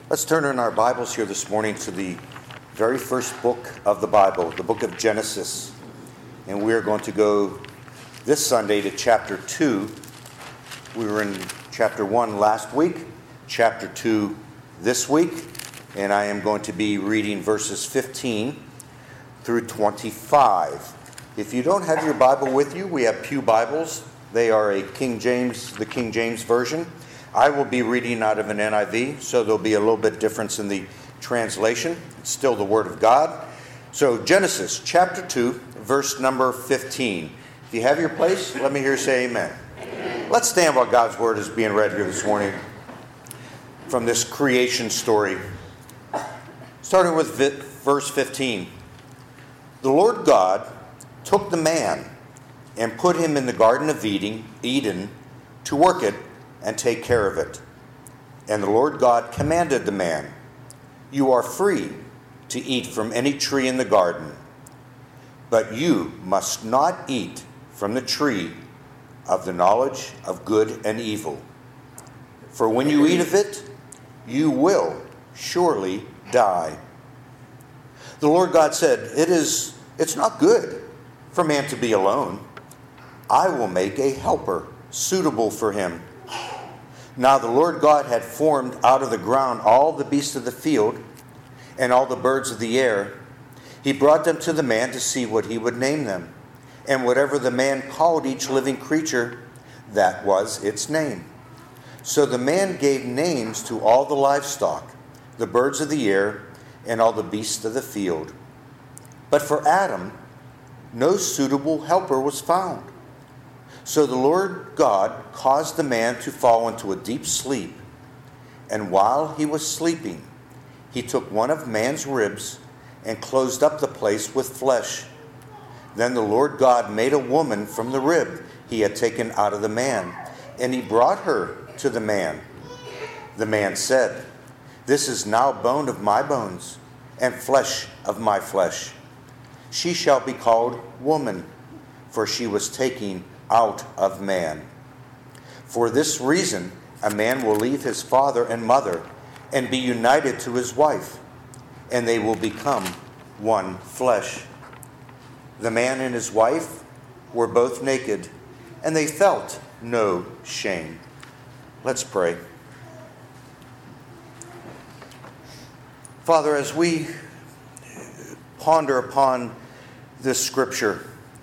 Let's turn in our Bibles here this morning to the very first book of the Bible, the book of Genesis. And we are going to go this Sunday to chapter 2. We were in chapter 1 last week, chapter 2 this week, and I am going to be reading verses 15 through 25. If you don't have your Bible with you, we have Pew Bibles. They are the King James Version. I will be reading out of an NIV, so there'll be a little bit difference in the translation. It's still the Word of God. So Genesis chapter 2, verse number 15. If you have your place, let me hear you say amen. Amen. Let's stand while God's Word is being read here this morning from this creation story. Starting with verse 15. The Lord God took the man and put him in the Garden of Eden to work it and take care of it. And the Lord God commanded the man, "You are free to eat from any tree in the garden, but you must not eat from the tree of the knowledge of good and evil. For when you eat of it, you will surely die." The Lord God said, It's not good for man to be alone. I will make a helper suitable for him. Now the Lord God had formed out of the ground all the beasts of the field and all the birds of the air. He brought them to the man to see what he would name them. And whatever the man called each living creature, that was its name. So the man gave names to all the livestock, the birds of the air, and all the beasts of the field. But for Adam, no suitable helper was found. So the Lord God caused the man to fall into a deep sleep. And while he was sleeping, he took one of man's ribs and closed up the place with flesh. Then the Lord God made a woman from the rib he had taken out of the man, and he brought her to the man. The man said, "This is now bone of my bones and flesh of my flesh. She shall be called woman, for she was taken out of man. For this reason, a man will leave his father and mother and be united to his wife, and they will become one flesh. The man and his wife were both naked, and they felt no shame." Let's pray. Father, as we ponder upon this scripture,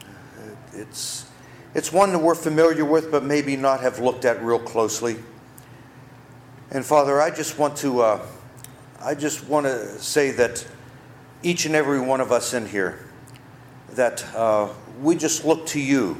it's one that we're familiar with, but maybe not have looked at real closely. And Father, I just want to say that each and every one of us in here, that we just look to you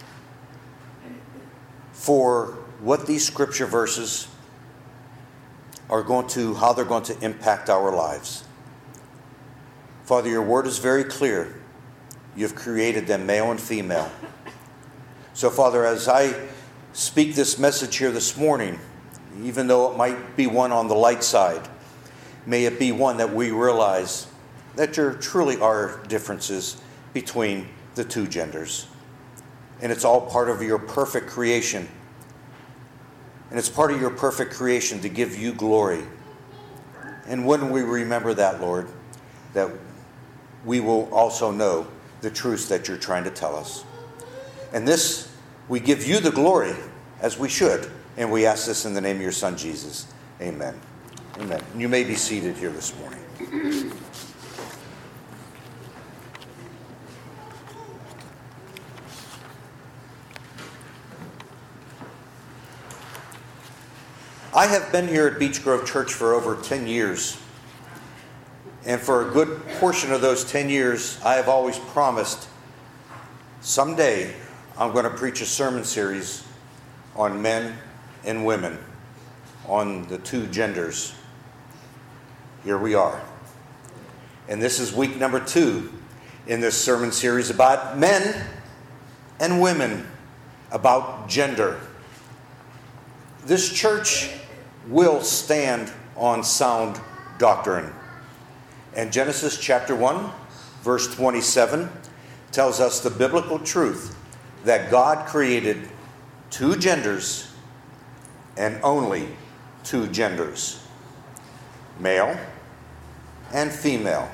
for what these scripture verses how they're going to impact our lives. Father, your word is very clear. You've created them male and female. So, Father, as I speak this message here this morning, even though it might be one on the light side, may it be one that we realize that there truly are differences between the two genders. And it's all part of your perfect creation. And it's part of your perfect creation to give you glory. And when we remember that, Lord, that we will also know the truths that you're trying to tell us. And this, we give you the glory, as we should. And we ask this in the name of your Son, Jesus. Amen. Amen. And you may be seated here this morning. I have been here at Beech Grove Church for over 10 years. And for a good portion of those 10 years, I have always promised someday I'm going to preach a sermon series on men and women, on the two genders. Here we are. And this is week number 2 in this sermon series about men and women, about gender. This church will stand on sound doctrine. And Genesis chapter 1, verse 27 tells us the biblical truth that God created two genders and only two genders. male and female.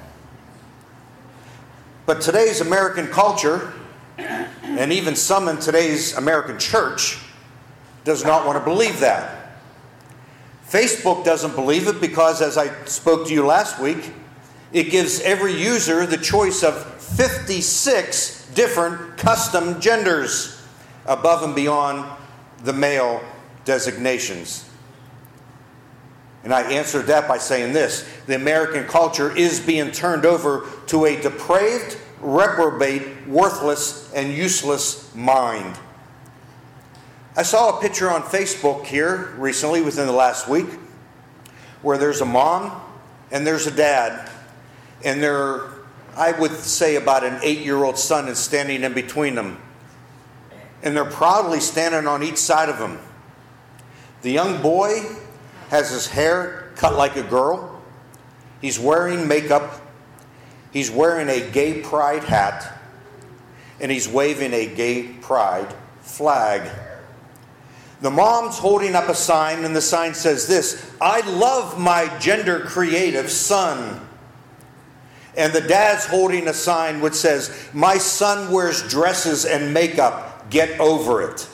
But today's American culture, and even some in today's American church, does not want to believe that. Facebook doesn't believe it because, as I spoke to you last week, it gives every user the choice of 56 different custom genders above and beyond the male designations. And I answered that by saying this: the American culture is being turned over to a depraved, reprobate, worthless, and useless mind. I saw a picture on Facebook here recently, within the last week, where there's a mom and there's a dad, and their, I would say, about an 8-year-old son is standing in between them. And they're proudly standing on each side of him. The young boy has his hair cut like a girl. He's wearing makeup. He's wearing a gay pride hat. And he's waving a gay pride flag. The mom's holding up a sign, and the sign says this: "I love my gender creative son." And the dad's holding a sign which says, "My son wears dresses and makeup. Get over it."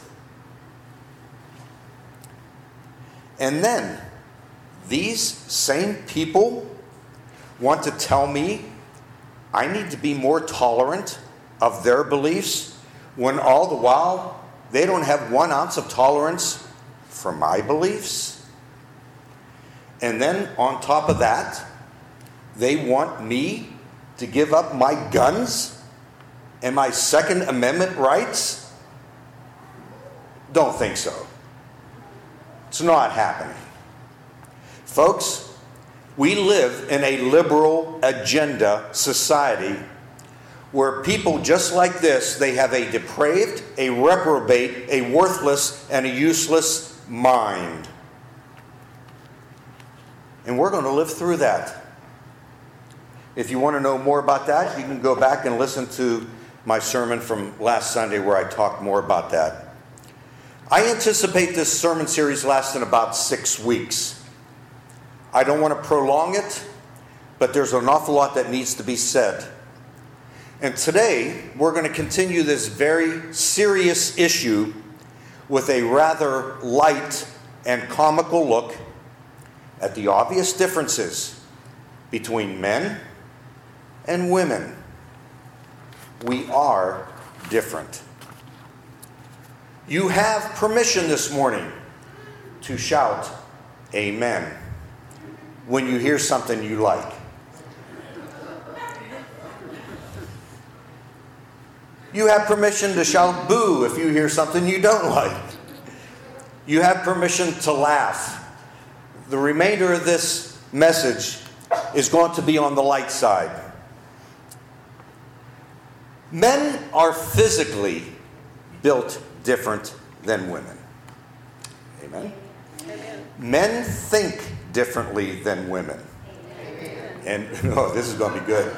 And then, these same people want to tell me I need to be more tolerant of their beliefs, when all the while they don't have 1 ounce of tolerance for my beliefs. And then on top of that, they want me to give up my guns and my Second Amendment rights? Don't think so. It's not happening. Folks, we live in a liberal agenda society where people just like this, they have a depraved, a reprobate, a worthless, and a useless mind. And we're going to live through that. If you want to know more about that, you can go back and listen to my sermon from last Sunday where I talked more about that. I anticipate this sermon series lasting about 6 weeks. I don't want to prolong it, but there's an awful lot that needs to be said. And today, we're going to continue this very serious issue with a rather light and comical look at the obvious differences between men and women. We are different. You have permission this morning to shout amen when you hear something you like. You have permission to shout boo if you hear something you don't like. You have permission to laugh. The remainder of this message is going to be on the light side. Men are physically built different than women. Amen? Amen. Men think differently than women. Amen. And oh, this is going to be good.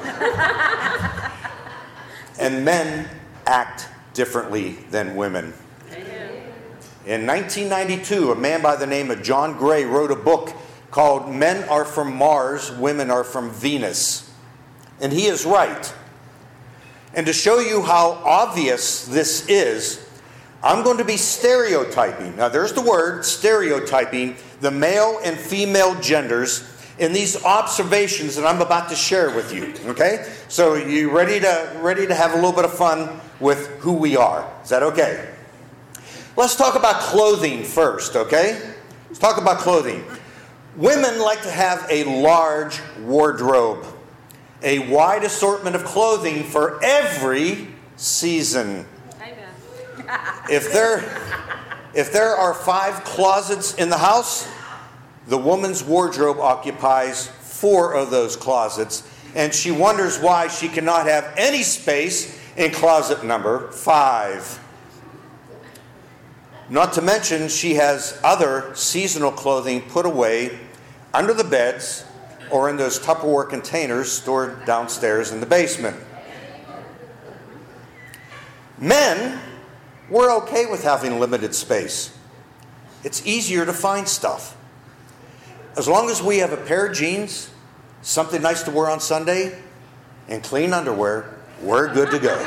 And men act differently than women. Amen. In 1992, a man by the name of John Gray wrote a book called Men Are From Mars, Women Are From Venus. And he is right. And to show you how obvious this is, I'm going to be stereotyping. Now there's the word, stereotyping, the male and female genders in these observations that I'm about to share with you. Okay? So you ready to have a little bit of fun with who we are? Is that okay? Let's talk about clothing first, okay? Let's talk about clothing. Women like to have a large wardrobe, a wide assortment of clothing for every season. If there are 5 closets in the house, the woman's wardrobe occupies 4 of those closets, and she wonders why she cannot have any space in closet number 5. Not to mention, she has other seasonal clothing put away under the beds or in those Tupperware containers stored downstairs in the basement. Men, we're okay with having limited space. It's easier to find stuff. As long as we have a pair of jeans, something nice to wear on Sunday, and clean underwear, we're good to go.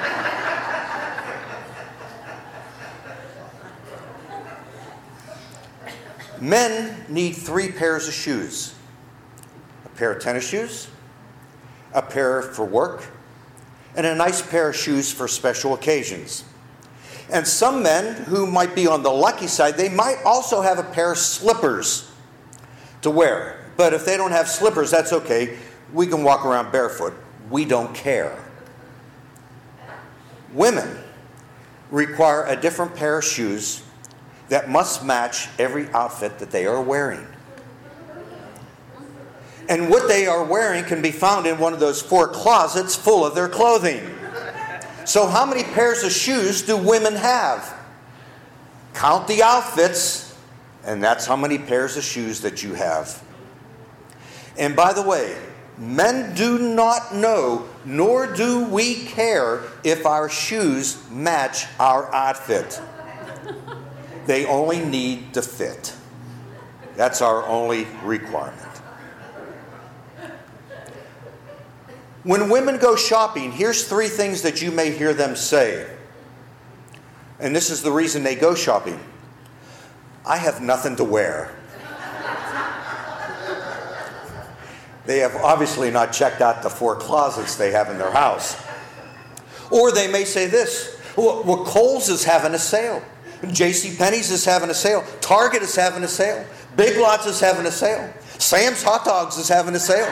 Men need 3 pairs of shoes. A pair of tennis shoes, a pair for work, and a nice pair of shoes for special occasions. And some men who might be on the lucky side, they might also have a pair of slippers to wear. But if they don't have slippers, that's okay. We can walk around barefoot. We don't care. Women require a different pair of shoes that must match every outfit that they are wearing. And what they are wearing can be found in one of those 4 closets full of their clothing. So how many pairs of shoes do women have? Count the outfits, and that's how many pairs of shoes that you have. And by the way, men do not know, nor do we care if our shoes match our outfit. They only need to fit. That's our only requirement. When women go shopping, here's 3 things that you may hear them say. And this is the reason they go shopping. I have nothing to wear. They have obviously not checked out the 4 closets they have in their house. Or they may say this, well, Kohl's is having a sale. JCPenney's is having a sale. Target is having a sale. Big Lots is having a sale. Sam's Hot Dogs is having a sale.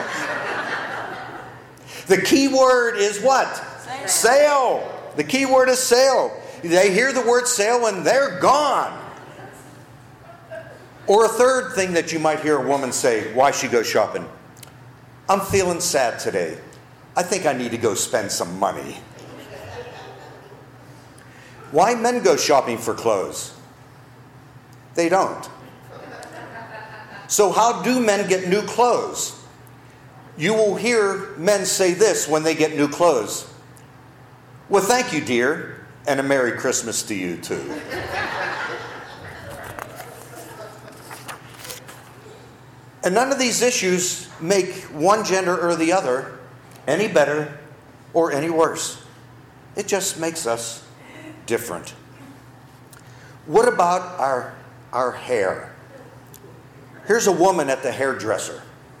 The key word is what? Sale. The key word is sale. They hear the word sale and they're gone. Or a third thing that you might hear a woman say, why she goes shopping. I'm feeling sad today. I think I need to go spend some money. Why men go shopping for clothes? They don't. So how do men get new clothes? You will hear men say this when they get new clothes. Well, thank you, dear, and a Merry Christmas to you, too. And none of these issues make one gender or the other any better or any worse. It just makes us different. What about our hair? Here's a woman at the hairdresser.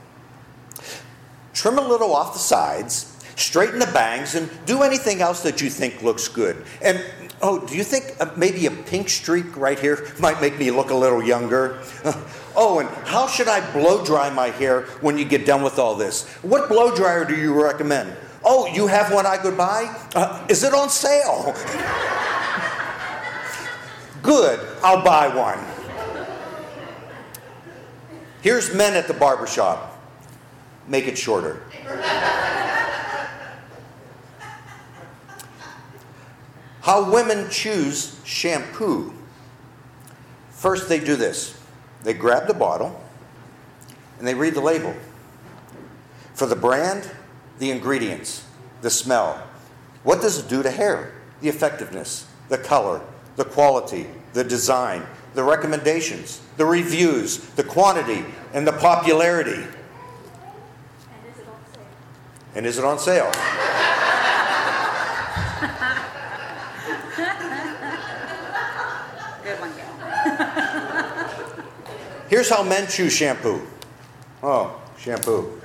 Trim a little off the sides, straighten the bangs, and do anything else that you think looks good. And, do you think maybe a pink streak right here might make me look a little younger? And how should I blow dry my hair when you get done with all this? What blow dryer do you recommend? Oh, you have one I could buy? Is it on sale? Good, I'll buy one. Here's men at the barbershop. Make it shorter. How women choose shampoo. First, they do this. They grab the bottle and they read the label. For the brand, the ingredients, the smell. What does it do to hair? The effectiveness, the color, the quality, the design, the recommendations, the reviews, the quantity, and the popularity. And is it on sale? Good one, Gil. Here's how men choose shampoo. Oh, shampoo.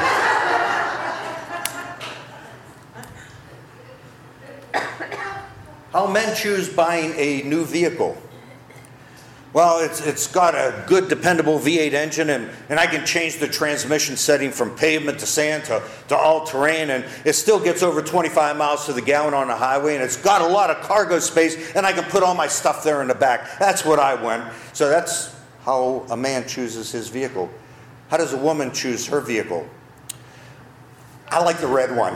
How men choose buying a new vehicle. Well, it's got a good, dependable V8 engine, and I can change the transmission setting from pavement to sand to all-terrain, and it still gets over 25 miles to the gallon on the highway, and it's got a lot of cargo space, and I can put all my stuff there in the back. That's what I want. So that's how a man chooses his vehicle. How does a woman choose her vehicle? I like the red one.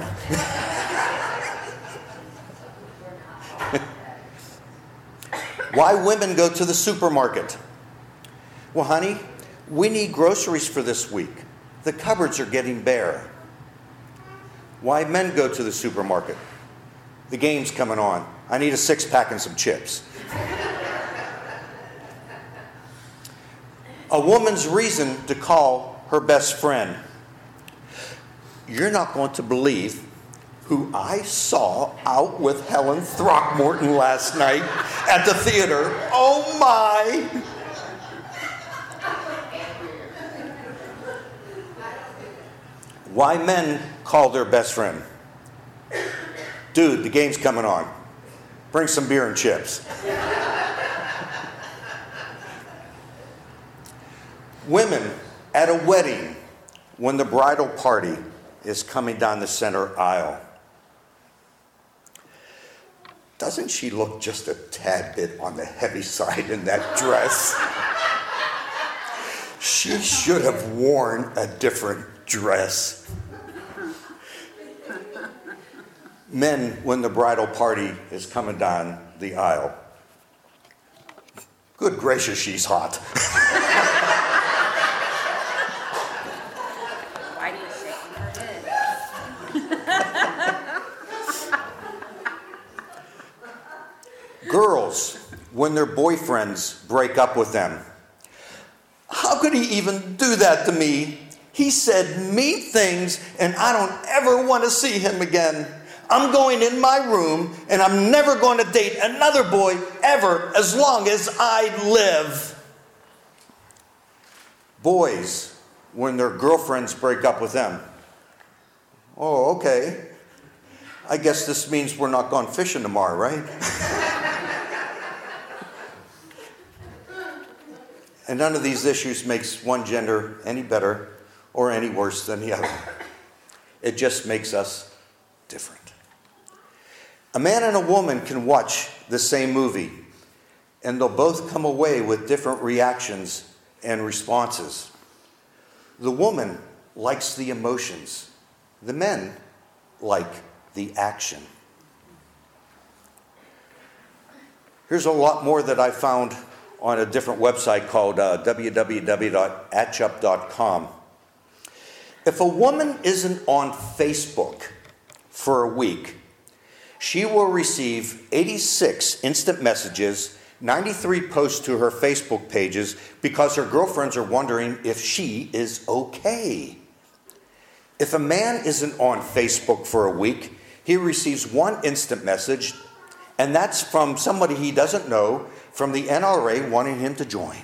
Why women go to the supermarket? Well, honey, we need groceries for this week. The cupboards are getting bare. Why men go to the supermarket? The game's coming on. I need a 6-pack and some chips. A woman's reason to call her best friend. You're not going to believe who I saw out with Helen Throckmorton last night at the theater. Oh my! Why men call their best friend. Dude, the game's coming on. Bring some beer and chips. Women at a wedding when the bridal party is coming down the center aisle. Doesn't she look just a tad bit on the heavy side in that dress? She should have worn a different dress. Men, when the bridal party is coming down the aisle. Good gracious, she's hot. Why do you shake her head? Girls, when their boyfriends break up with them. How could he even do that to me? He said mean things and I don't ever want to see him again. I'm going in my room and I'm never going to date another boy ever as long as I live. Boys, when their girlfriends break up with them. Oh, okay. I guess this means we're not going fishing tomorrow, right? And none of these issues makes one gender any better or any worse than the other. It just makes us different. A man and a woman can watch the same movie, and they'll both come away with different reactions and responses. The woman likes the emotions. The men like the action. Here's a lot more that I found on a different website called www.atchup.com. If a woman isn't on Facebook for a week, she will receive 86 instant messages, 93 posts to her Facebook pages because her girlfriends are wondering if she is okay. If a man isn't on Facebook for a week, he receives one instant message, and that's from somebody he doesn't know from the NRA wanting him to join.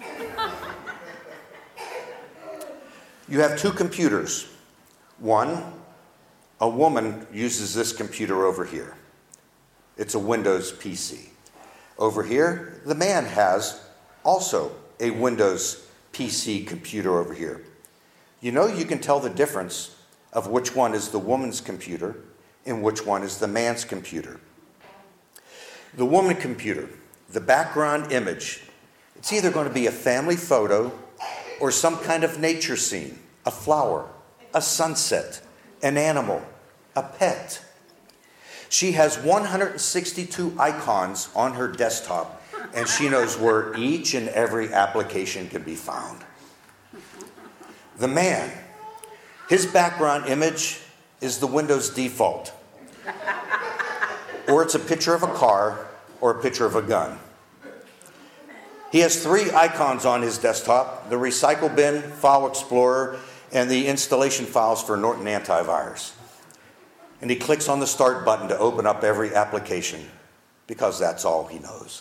You have two computers. One, a woman uses this computer over here. It's a Windows PC. Over here, the man has also a Windows PC computer over here. You know, you can tell the difference of which one is the woman's computer and which one is the man's computer. The woman computer, the background image, it's either going to be a family photo or some kind of nature scene, a flower, a sunset, an animal, a pet. She has 162 icons on her desktop, and she knows where each and every application can be found. The man, his background image is the Windows default. Or it's a picture of a car or a picture of a gun. He has 3 icons on his desktop: the recycle bin, file explorer, and the installation files for Norton Antivirus. And he clicks on the start button to open up every application because that's all he knows.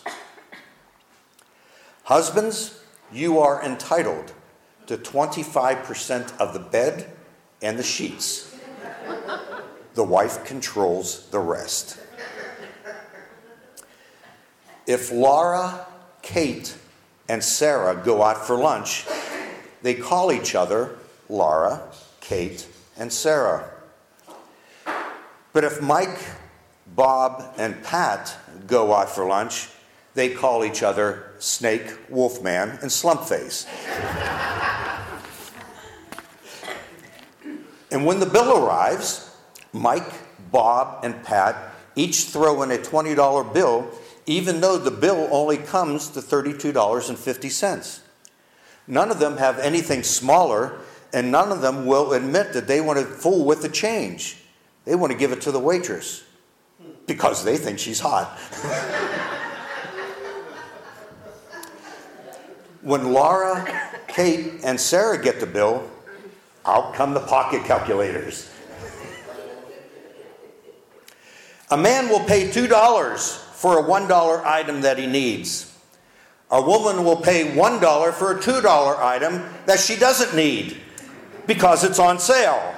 Husbands, you are entitled to 25% of the bed and the sheets. The wife controls the rest. If Laura, Kate, and Sarah go out for lunch, they call each other Laura, Kate, and Sarah. But if Mike, Bob, and Pat go out for lunch, they call each other Snake, Wolfman, and Slumpface. And when the bill arrives, Mike, Bob, and Pat each throw in a $20 bill, even though the bill only comes to $32.50. None of them have anything smaller, and none of them will admit that they want to fool with the change. They want to give it to the waitress because they think she's hot. When Laura Kate and Sarah get the bill, out come the pocket calculators. A man will pay $2 for a $1 item that he needs. A woman will pay $1 for a $2 item that she doesn't need because it's on sale.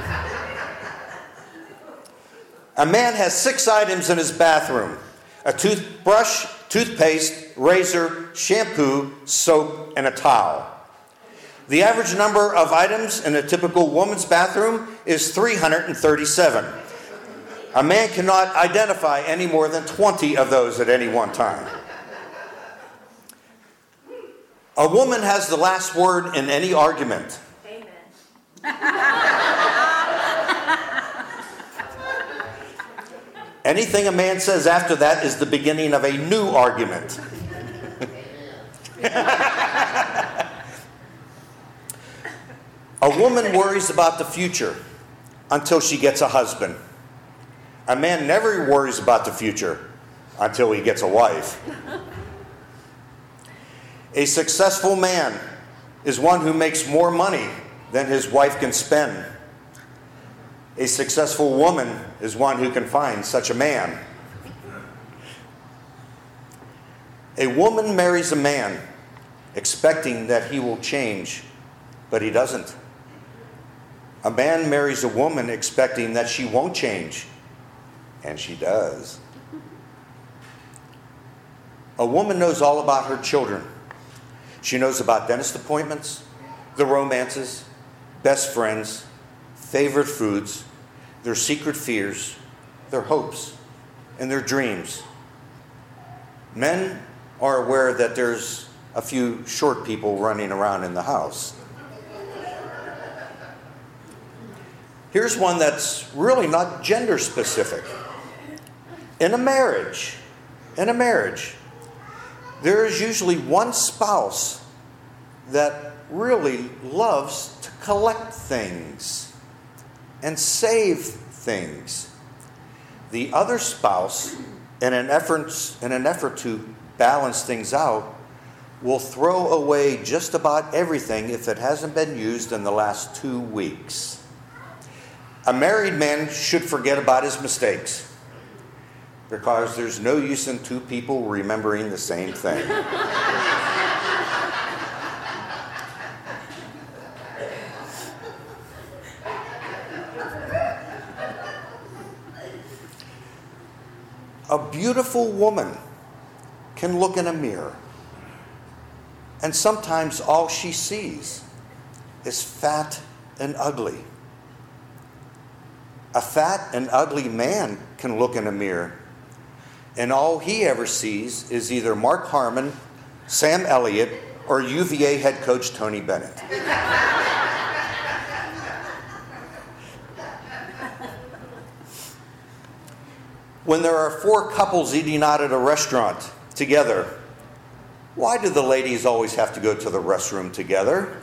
A man has 6 items in his bathroom: a toothbrush, toothpaste, razor, shampoo, soap, and a towel. The average number of items in a typical woman's bathroom is 337. A man cannot identify any more than 20 of those at any one time. A woman has the last word in any argument. Amen. Anything a man says after that is the beginning of a new argument. A woman worries about the future until she gets a husband. A man never worries about the future until he gets a wife. A successful man is one who makes more money than his wife can spend. A successful woman is one who can find such a man. A woman marries a man expecting that he will change, but he doesn't. A man marries a woman expecting that she won't change, and she does. A woman knows all about her children. She knows about dentist appointments, the romances, best friends, favorite foods, their secret fears, their hopes, and their dreams. Men are aware that there's a few short people running around in the house. Here's one that's really not gender specific. In a marriage, there is usually one spouse that really loves to collect things and save things. The other spouse, in an effort to balance things out, will throw away just about everything if it hasn't been used in the last 2 weeks. A married man should forget about his mistakes, because there's no use in 2 people remembering the same thing. A beautiful woman can look in a mirror, and sometimes all she sees is fat and ugly. A fat and ugly man can look in a mirror, and all he ever sees is either Mark Harmon, Sam Elliott, or UVA head coach Tony Bennett. When there are 4 couples eating out at a restaurant together, why do the ladies always have to go to the restroom together?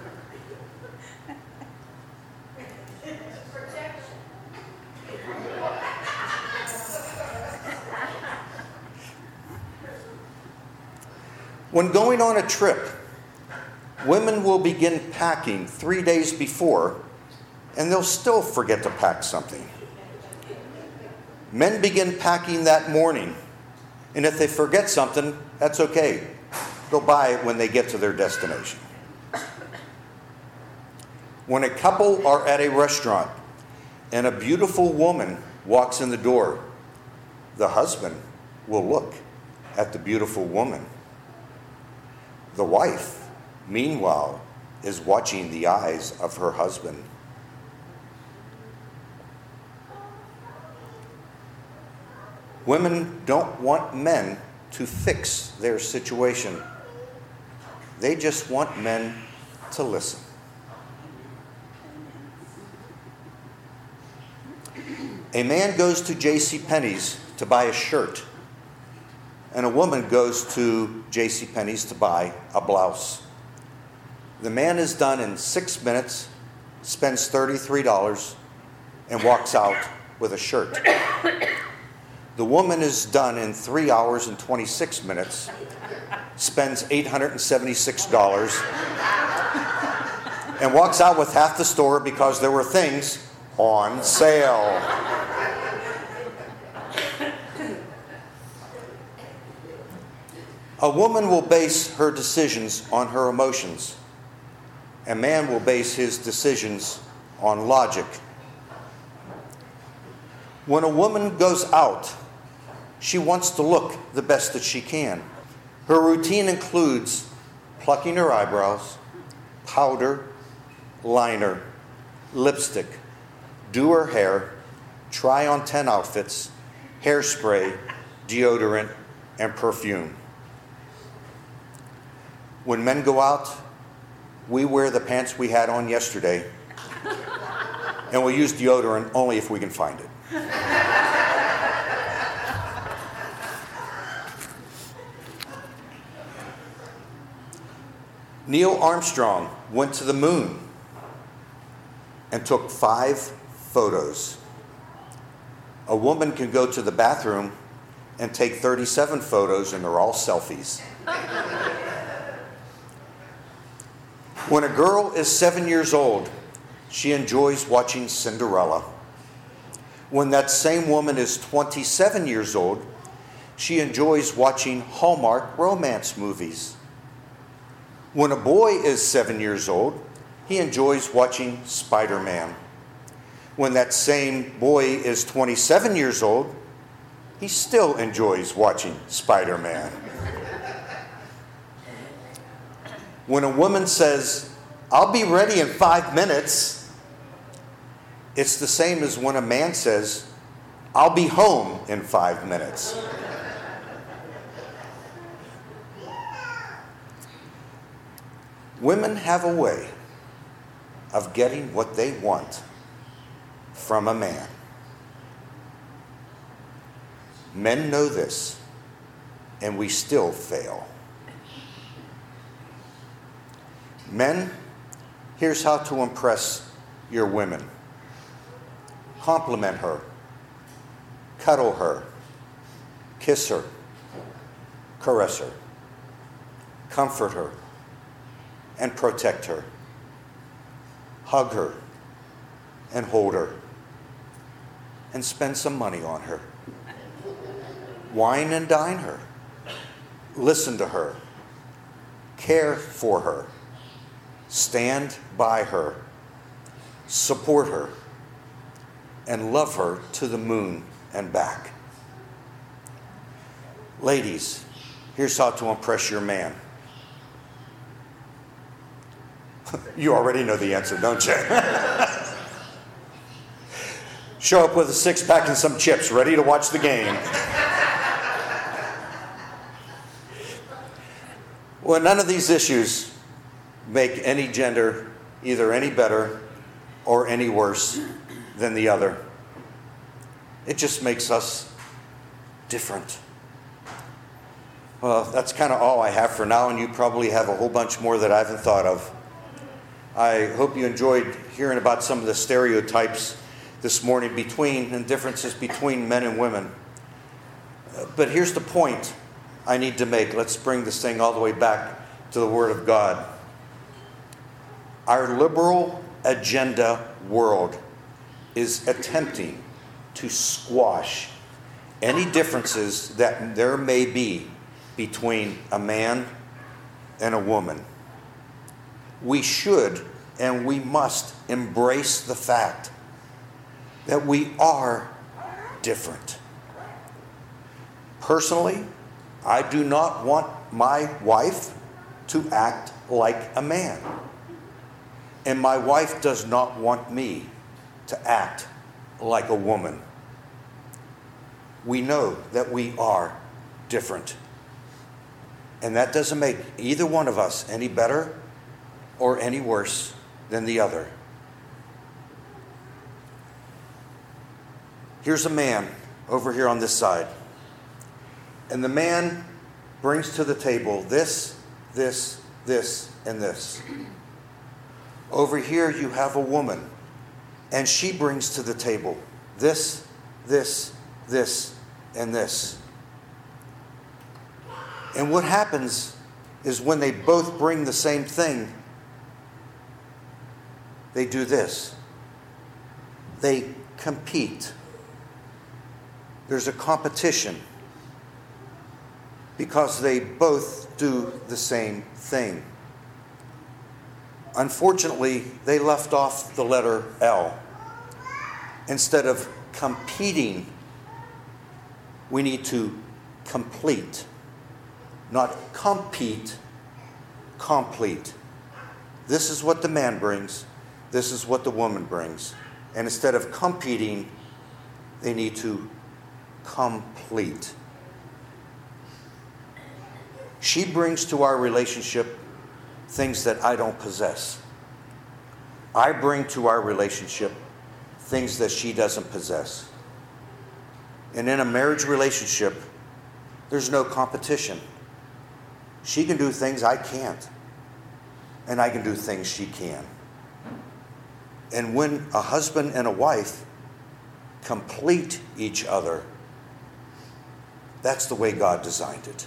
When going on a trip, women will begin packing 3 days before, and they'll still forget to pack something. Men begin packing that morning, and if they forget something, that's okay. They'll buy it when they get to their destination. When a couple are at a restaurant and a beautiful woman walks in the door, the husband will look at the beautiful woman. The wife, meanwhile, is watching the eyes of her husband. Women don't want men to fix their situation. They just want men to listen. A man goes to JCPenney's to buy a shirt, and a woman goes to JCPenney's to buy a blouse. The man is done in 6 minutes, spends $33, and walks out with a shirt. The woman is done in 3 hours and 26 minutes, spends $876, and walks out with half the store because there were things on sale. A woman will base her decisions on her emotions. A man will base his decisions on logic. When a woman goes out, she wants to look the best that she can. Her routine includes plucking her eyebrows, powder, liner, lipstick, do her hair, try on 10 outfits, hairspray, deodorant, and perfume. When men go out, we wear the pants we had on yesterday, and we'll use deodorant only if we can find it. Neil Armstrong went to the moon and took 5 photos. A woman can go to the bathroom and take 37 photos, and they're all selfies. When a girl is 7 years old, she enjoys watching Cinderella. When that same woman is 27 years old, she enjoys watching Hallmark romance movies. When a boy is 7 years old, he enjoys watching Spider-Man. When that same boy is 27 years old, he still enjoys watching Spider-Man. When a woman says, "I'll be ready in 5 minutes," it's the same as when a man says, "I'll be home in 5 minutes." Women have a way of getting what they want from a man. Men know this, and we still fail. Men, here's how to impress your women. Compliment her, cuddle her, kiss her, caress her, comfort her, and protect her. Hug her and hold her, and spend some money on her. Wine and dine her. Listen to her. Care for her. Stand by her. Support her. And love her to the moon and back. Ladies, here's how to impress your man. You already know the answer, don't you? Show up with a 6-pack and some chips, ready to watch the game. Well, none of these issues make any gender either any better or any worse than the other. It just makes us different. Well, that's kind of all I have for now, and you probably have a whole bunch more that I haven't thought of. I hope you enjoyed hearing about some of the stereotypes this morning and differences between men and women. But here's the point I need to make. Let's bring this thing all the way back to the Word of God. Our liberal agenda world is attempting to squash any differences that there may be between a man and a woman. We should and we must embrace the fact that we are different. Personally, I do not want my wife to act like a man. And my wife does not want me to act like a woman. We know that we are different. And that doesn't make either one of us any better or any worse than the other. Here's a man over here on this side. And the man brings to the table this, and this. Over here you have a woman, and she brings to the table this, and this. And what happens is when they both bring the same thing, they do this. They compete. There's a competition because they both do the same thing. Unfortunately, they left off the letter L. Instead of competing, we need to complete. Not compete, complete. This is what the man brings. This is what the woman brings. And instead of competing, they need to complete. She brings to our relationship things that I don't possess. I bring to our relationship things that she doesn't possess. And in a marriage relationship, there's no competition. She can do things I can't. And I can do things she can. And when a husband and a wife complete each other, that's the way God designed it.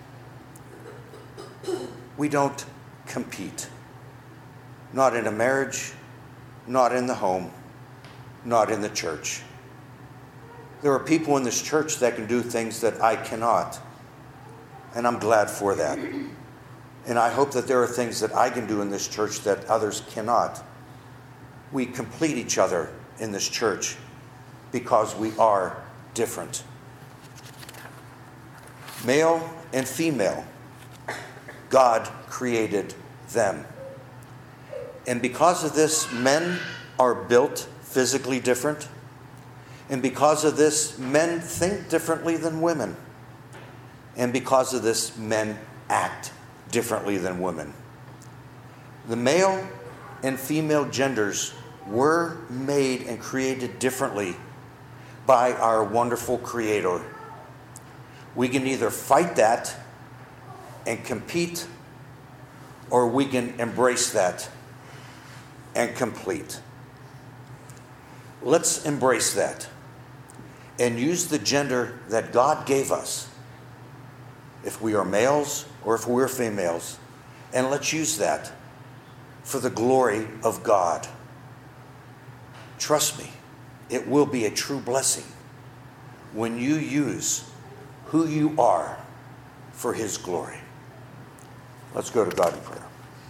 We don't compete. Not in a marriage, not in the home, not in the church. There are people in this church that can do things that I cannot, and I'm glad for that. And I hope that there are things that I can do in this church that others cannot. We complete each other in this church because we are different. Male and female, God created them. And because of this, men are built physically different. And because of this, men think differently than women. And because of this, men act differently than women. The male and female genders were made and created differently by our wonderful Creator. We can either fight that and compete, or we can embrace that and complete. Let's embrace that and use the gender that God gave us, if we are males or if we're females, and let's use that for the glory of God. Trust me, it will be a true blessing when you use who you are for His glory. Let's go to God in prayer.